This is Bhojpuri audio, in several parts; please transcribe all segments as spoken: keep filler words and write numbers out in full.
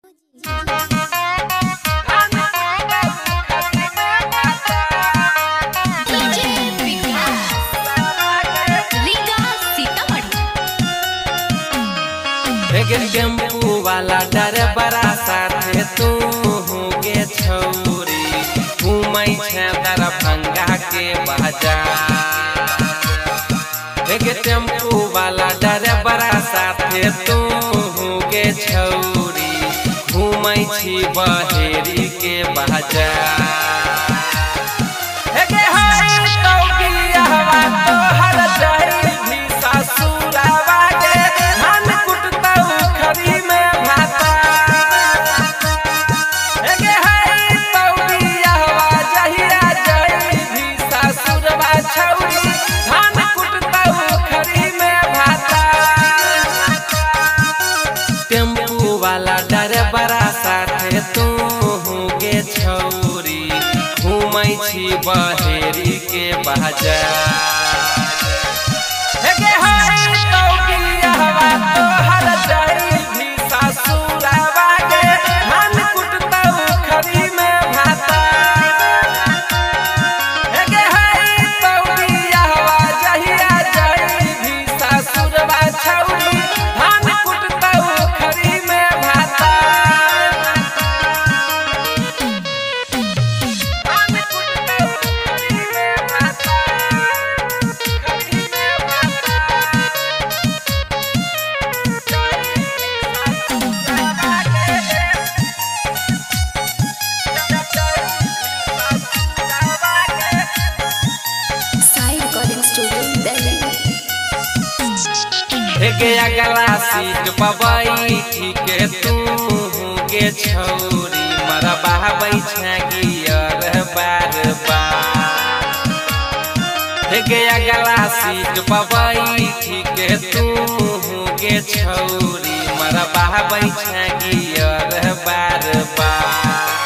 टेम्पू वाला ड्राइवरा साथे तू गे छौरी घूमै छै दरभंगा के बाजार। टेम्पू वाला ड्राइवरा साथे तू गे छौरी घूमै छी बहेरी के बाजार। टेम्पू वाला ड्राइवरा साथे तू गे छौरी घूमै छी बहेरी के बाजार। अगला सीट पर बैठी के तू गे छौरी मरबा बैठा गियर बार बार। अगला सीट पर बैठी के तू गे छौरी मरबा बैठा गियर बार बार।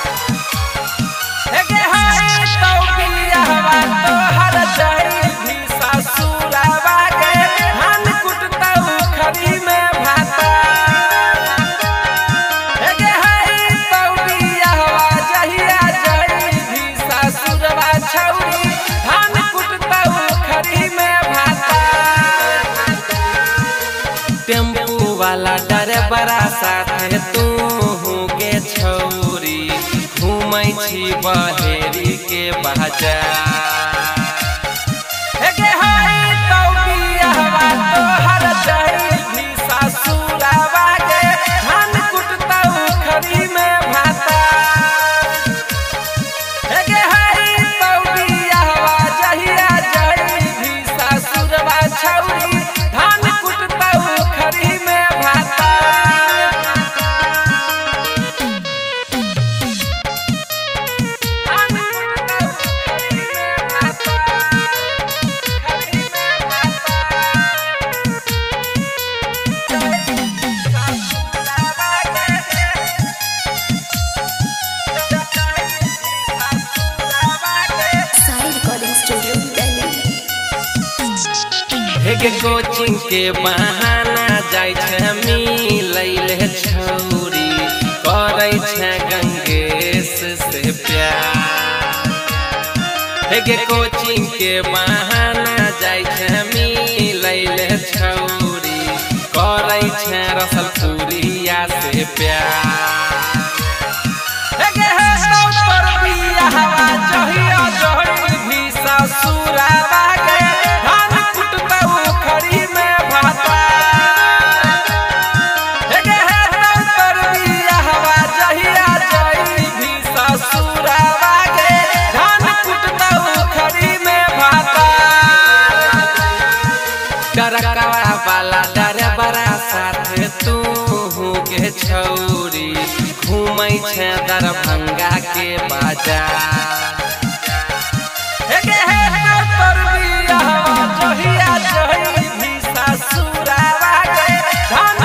टेम्पू वाला ड्राइवरा साथे तू गे छौरी घूमै छी बहेरी के बाजार। कोचिंग के बहाना जाय छै मिलै छौरी करै छै गंगेश से प्यार। कोचिंग के बहाना जाय छै मिलै छौरी करै छै रसलपुरिया से प्यार। वाला ड्राइवरा साथे तू गे छौरी घूमै छै दरभंगा के बाजार।